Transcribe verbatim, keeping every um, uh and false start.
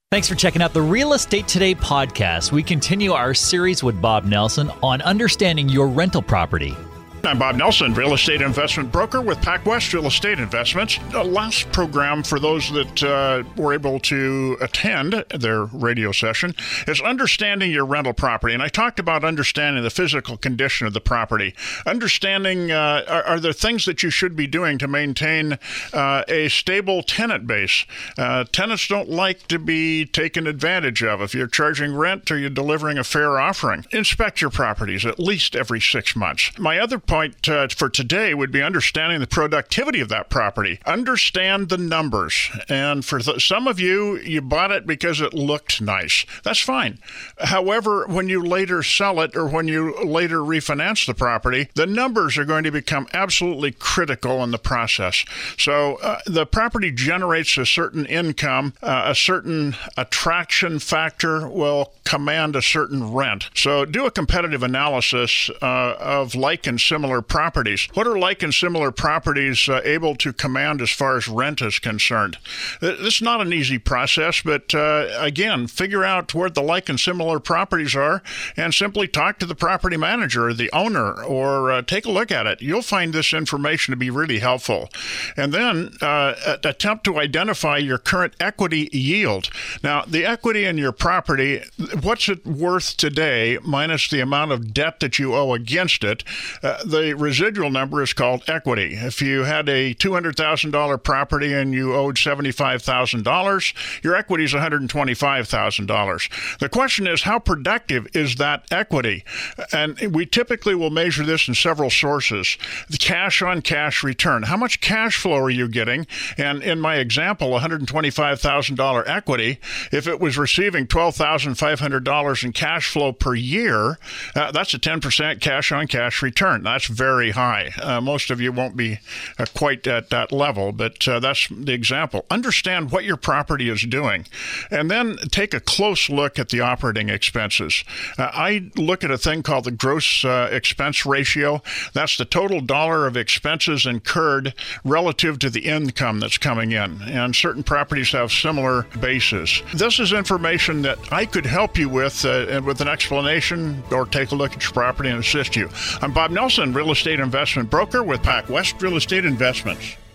Thanks for checking out the Real Estate Today podcast. We continue our series with Bob Nelson on understanding your rental property. I'm Bob Nelson, real estate investment broker with PacWest Real Estate Investments. The last program, for those that uh, were able to attend their radio session, is understanding your rental property. And I talked about understanding the physical condition of the property. Understanding uh, are, are there things that you should be doing to maintain uh, a stable tenant base. Uh, tenants don't like to be taken advantage of. If you're charging rent or you're delivering a fair offering, inspect your properties at least every six months. My other point uh, for today would be understanding the productivity of that property. Understand the numbers. And for th- some of you, you bought it because it looked nice. That's fine. However, when you later sell it or when you later refinance the property, the numbers are going to become absolutely critical in the process. So uh, the property generates a certain income, uh, a certain attraction factor will command a certain rent. So do a competitive analysis uh, of like and similar properties. What are like and similar properties uh, able to command as far as rent is concerned? This is not an easy process, but uh, again, figure out where the like and similar properties are and simply talk to the property manager or the owner or uh, take a look at it. You'll find this information to be really helpful. And then uh, attempt to identify your current equity yield. Now, the equity in your property, what's it worth today minus the amount of debt that you owe against it? Uh, the residual number is called equity. If you had a two hundred thousand dollars property and you owed seventy-five thousand dollars, your equity is one hundred twenty-five thousand dollars. The question is, how productive is that equity? And we typically will measure this in several sources. The cash on cash return. How much cash flow are you getting? And in my example, one hundred twenty-five thousand dollars equity, if it was receiving twelve thousand five hundred dollars in cash flow per year, uh, that's a ten percent cash on cash return. That's very high. Uh, most of you won't be uh, quite at that level, but uh, that's the example. Understand what your property is doing, and then take a close look at the operating expenses. Uh, I look at a thing called the gross uh, expense ratio. That's the total dollar of expenses incurred relative to the income that's coming in, and certain properties have similar bases. This is information that I could help you with uh, and with an explanation, or take a look at your property and assist you. I'm Bob Nelson, real estate investment broker with PacWest Real Estate Investments.